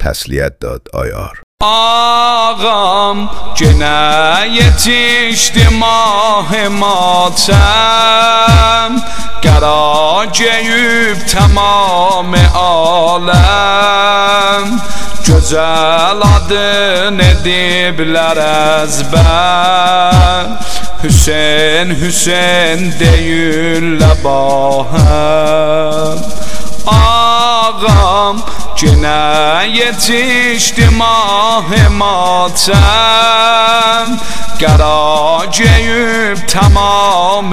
təsliyyət dad ayar. Ağam gene yetişti mah-ı matəm, qəra geyib tamam aləm, gözəl adın ediblər əzbər, Hüseyn Hüseyn deyirlər bahəm. Ağam gene yetişti mah-ı matəm, qəra geyib tamam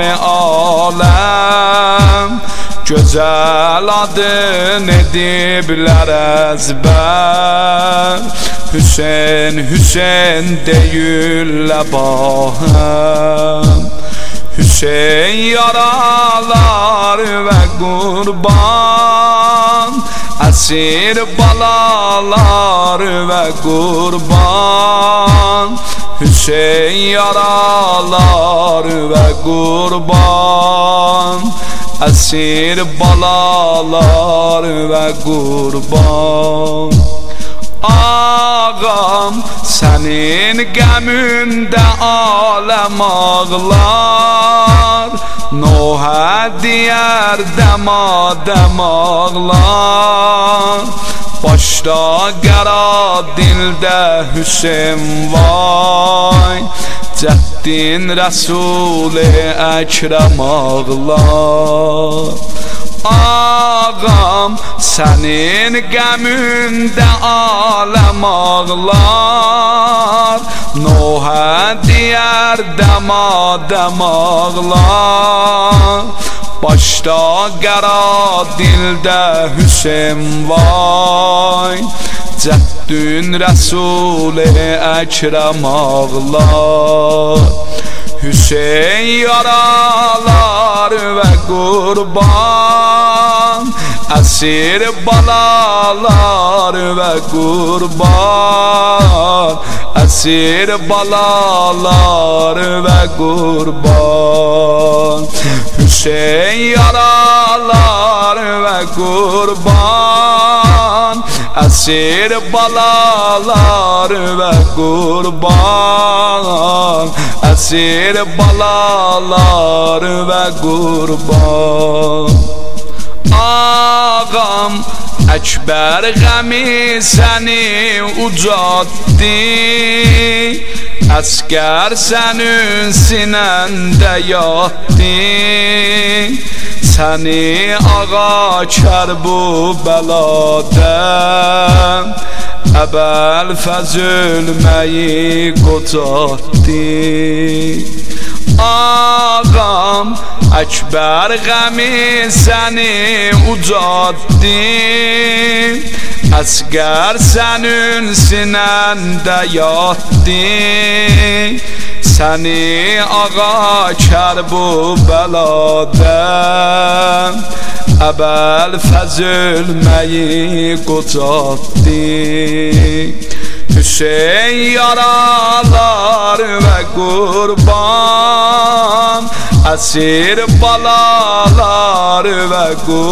aləm, gözəl adın ediblər əzbər, Hüseyn Hüseyn deyirlər bahəm. Hüseyn yaralar ve kurban, esir balalar ve kurban, Hüseyin yaralar ve kurban, esir balalar ve kurban. Ağam senin geminde alem ağlar, Nuh'a diğer demadem ağlar, başta qəra dilde Hüseyin vay, Cəddin Rəsul-i Əkrəm ağlar. Ağam senin geminde alem ağlar, Nuh'a diğer demadem ağlar, başta qəra dilde Hüseyin vay, Cəddin Rəsul-i Əkrəm ağlar. Hüseyin yaralar ve kurban, esir balalar ve kurban, esir balalar ve kurban. Hüseyin yaralar ve kurban, esir balalar ve kurban, esir balalar ve kurban. Ağam Ekber gemi seni ucattı, Əskər senin sinende yattı, seni ağa Kərbəladan Əbəl fəzülməyi qocatdı. Ağam Ekber gemi seni ucattı, Əskər senin sinende yattı, seni ağa Kərbəladan Əbəl fəzülməyi qocatdı. Hüseyin yaralar ve kurban, esir balalar ve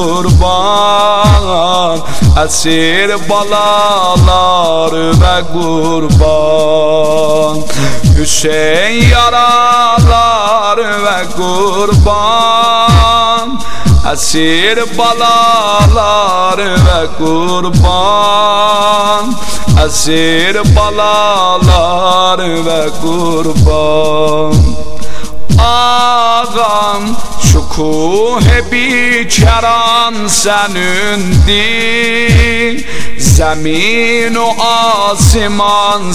kurban, esir balalar ve kurban. Hüseyin yaralar ve kurban, esir balalar ve kurban, esir balalar ve kurban. Ağam şukuh-i bikeran senindi, zemin-u asiman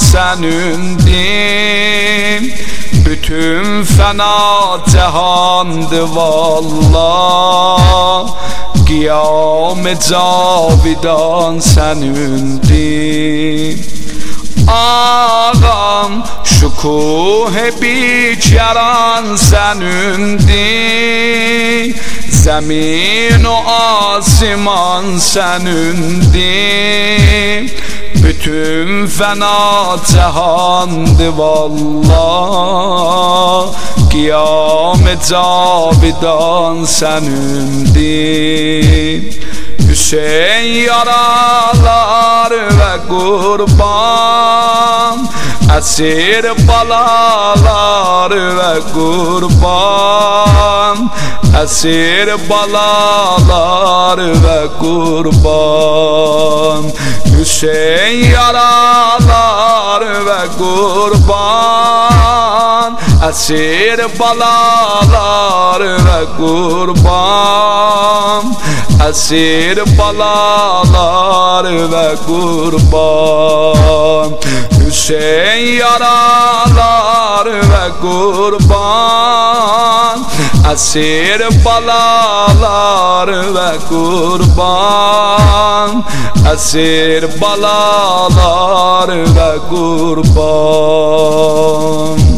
senindi, bütün fena cehandı vallah, Qiyam-ı cavidan senindi. Ağam şukuh-i bikeran senindi, zemin-u asiman senindi, bütün fena cehandı vallah, Qiyam-ı cavidan senindi. Hüseyin yaralar ve kurban, esir balalar ve kurban, esir balalar ve kurban. Hüseyin yaralar ve kurban, esir balalar ve kurban, esir balalar ve kurban. Hüseyin yaralar ve kurban, esir balalar ve kurban, esir balalar ve kurban.